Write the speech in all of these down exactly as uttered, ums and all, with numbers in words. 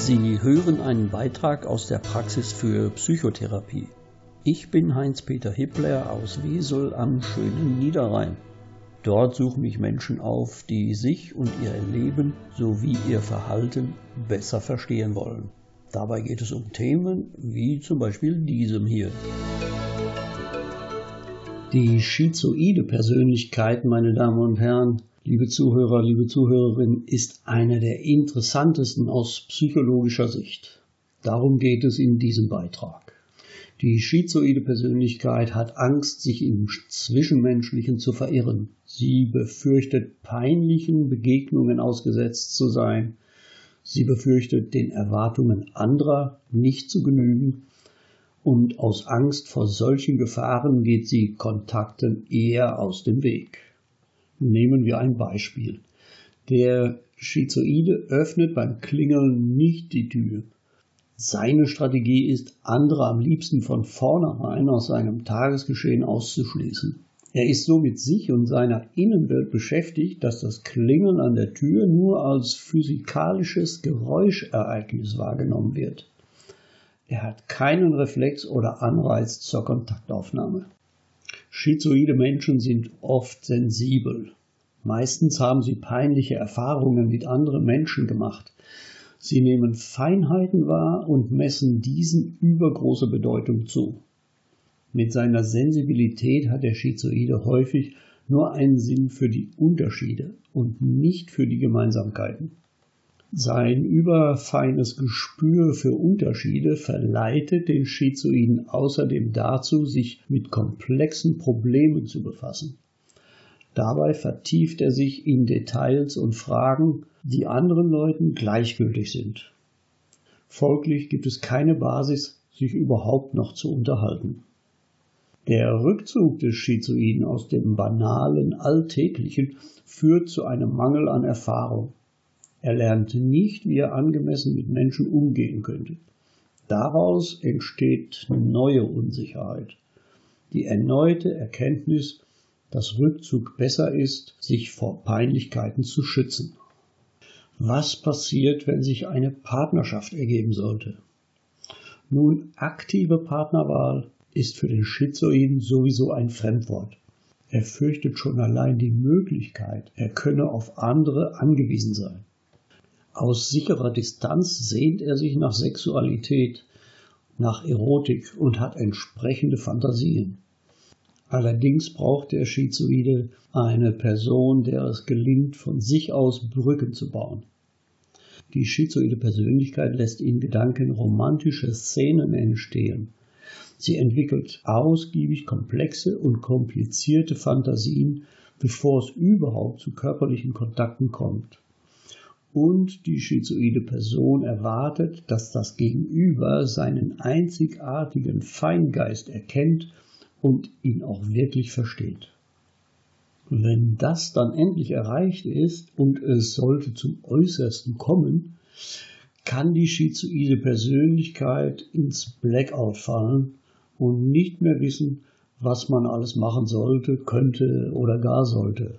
Sie hören einen Beitrag aus der Praxis für Psychotherapie. Ich bin Heinz-Peter Hippler aus Wesel am schönen Niederrhein. Dort suchen mich Menschen auf, die sich und ihr Leben sowie ihr Verhalten besser verstehen wollen. Dabei geht es um Themen wie zum Beispiel diesem hier. Die schizoide Persönlichkeit, meine Damen und Herren, liebe Zuhörer, liebe Zuhörerinnen, ist eine der interessantesten aus psychologischer Sicht. Darum geht es in diesem Beitrag. Die schizoide Persönlichkeit hat Angst, sich im Zwischenmenschlichen zu verirren. Sie befürchtet, peinlichen Begegnungen ausgesetzt zu sein. Sie befürchtet, den Erwartungen anderer nicht zu genügen. Und aus Angst vor solchen Gefahren geht sie Kontakten eher aus dem Weg. Nehmen wir ein Beispiel. Der Schizoide öffnet beim Klingeln nicht die Tür. Seine Strategie ist, andere am liebsten von vornherein aus seinem Tagesgeschehen auszuschließen. Er ist so mit sich und seiner Innenwelt beschäftigt, dass das Klingeln an der Tür nur als physikalisches Geräuschereignis wahrgenommen wird. Er hat keinen Reflex oder Anreiz zur Kontaktaufnahme. Schizoide Menschen sind oft sensibel. Meistens haben sie peinliche Erfahrungen mit anderen Menschen gemacht. Sie nehmen Feinheiten wahr und messen diesen übergroße Bedeutung zu. Mit seiner Sensibilität hat der Schizoide häufig nur einen Sinn für die Unterschiede und nicht für die Gemeinsamkeiten. Sein überfeines Gespür für Unterschiede verleitet den Schizoiden außerdem dazu, sich mit komplexen Problemen zu befassen. Dabei vertieft er sich in Details und Fragen, die anderen Leuten gleichgültig sind. Folglich gibt es keine Basis, sich überhaupt noch zu unterhalten. Der Rückzug des Schizoiden aus dem banalen Alltäglichen führt zu einem Mangel an Erfahrung. Er lernt nicht, wie er angemessen mit Menschen umgehen könnte. Daraus entsteht neue Unsicherheit. Die erneute Erkenntnis, dass Rückzug besser ist, sich vor Peinlichkeiten zu schützen. Was passiert, wenn sich eine Partnerschaft ergeben sollte? Nun, aktive Partnerwahl ist für den Schizoiden sowieso ein Fremdwort. Er fürchtet schon allein die Möglichkeit, er könne auf andere angewiesen sein. Aus sicherer Distanz sehnt er sich nach Sexualität, nach Erotik und hat entsprechende Fantasien. Allerdings braucht der Schizoide eine Person, der es gelingt, von sich aus Brücken zu bauen. Die schizoide Persönlichkeit lässt in Gedanken romantische Szenen entstehen. Sie entwickelt ausgiebig komplexe und komplizierte Fantasien, bevor es überhaupt zu körperlichen Kontakten kommt. Und die schizoide Person erwartet, dass das Gegenüber seinen einzigartigen Feingeist erkennt und ihn auch wirklich versteht. Wenn das dann endlich erreicht ist und es sollte zum Äußersten kommen, kann die schizoide Persönlichkeit ins Blackout fallen und nicht mehr wissen, was man alles machen sollte, könnte oder gar sollte.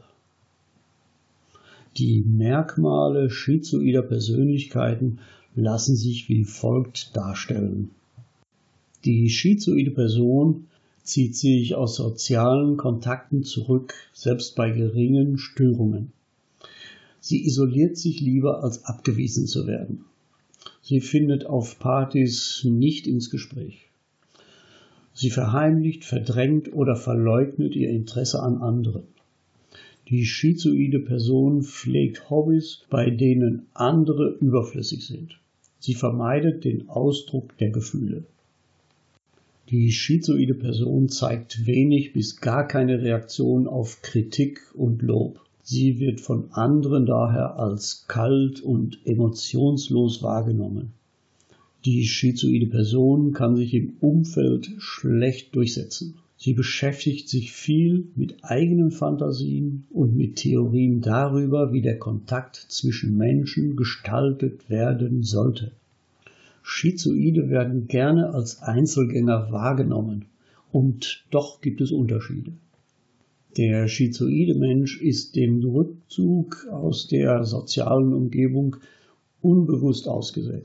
Die Merkmale schizoider Persönlichkeiten lassen sich wie folgt darstellen. Die schizoide Person zieht sich aus sozialen Kontakten zurück, selbst bei geringen Störungen. Sie isoliert sich lieber, als abgewiesen zu werden. Sie findet auf Partys nicht ins Gespräch. Sie verheimlicht, verdrängt oder verleugnet ihr Interesse an anderen. Die schizoide Person pflegt Hobbys, bei denen andere überflüssig sind. Sie vermeidet den Ausdruck der Gefühle. Die schizoide Person zeigt wenig bis gar keine Reaktion auf Kritik und Lob. Sie wird von anderen daher als kalt und emotionslos wahrgenommen. Die schizoide Person kann sich im Umfeld schlecht durchsetzen. Sie beschäftigt sich viel mit eigenen Fantasien und mit Theorien darüber, wie der Kontakt zwischen Menschen gestaltet werden sollte. Schizoide werden gerne als Einzelgänger wahrgenommen, und doch gibt es Unterschiede. Der schizoide Mensch ist dem Rückzug aus der sozialen Umgebung unbewusst ausgesetzt.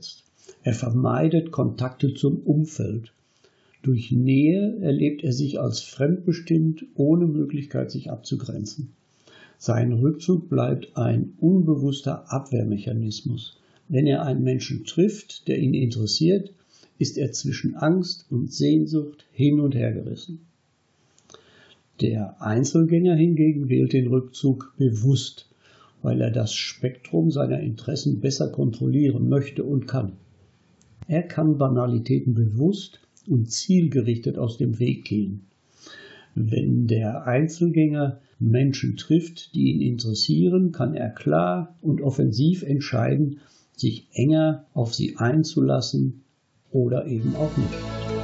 Er vermeidet Kontakte zum Umfeld. Durch Nähe erlebt er sich als fremdbestimmt, ohne Möglichkeit, sich abzugrenzen. Sein Rückzug bleibt ein unbewusster Abwehrmechanismus. Wenn er einen Menschen trifft, der ihn interessiert, ist er zwischen Angst und Sehnsucht hin und her gerissen. Der Einzelgänger hingegen wählt den Rückzug bewusst, weil er das Spektrum seiner Interessen besser kontrollieren möchte und kann. Er kann Banalitäten bewusst und zielgerichtet aus dem Weg gehen. Wenn der Einzelgänger Menschen trifft, die ihn interessieren, kann er klar und offensiv entscheiden, sich enger auf sie einzulassen oder eben auch nicht.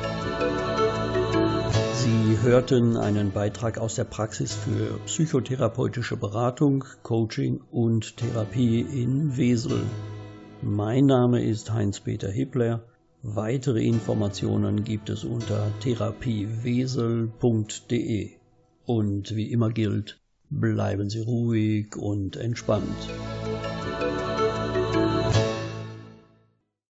Sie hörten einen Beitrag aus der Praxis für psychotherapeutische Beratung, Coaching und Therapie in Wesel. Mein Name ist Heinz-Peter Hippler. Weitere Informationen gibt es unter therapiewesel punkt de. Und wie immer gilt, bleiben Sie ruhig und entspannt.